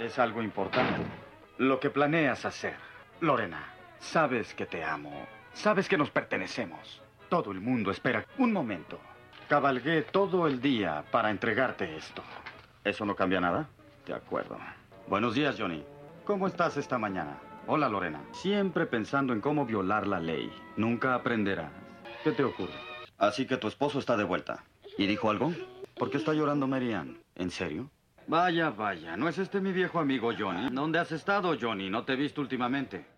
Es algo importante. Lo que planeas hacer. Lorena, sabes que te amo. Sabes que nos pertenecemos. Todo el mundo espera. Un momento. Cabalgué todo el día para entregarte esto. ¿Eso no cambia nada? De acuerdo. Buenos días, Johnny. ¿Cómo estás esta mañana? Hola, Lorena. Siempre pensando en cómo violar la ley. Nunca aprenderás. ¿Qué te ocurre? Así que tu esposo está de vuelta. ¿Y dijo algo? ¿Por qué está llorando Mary Ann? ¿En serio? Vaya, vaya. ¿No es este mi viejo amigo Johnny? ¿Dónde has estado, Johnny? No te he visto últimamente.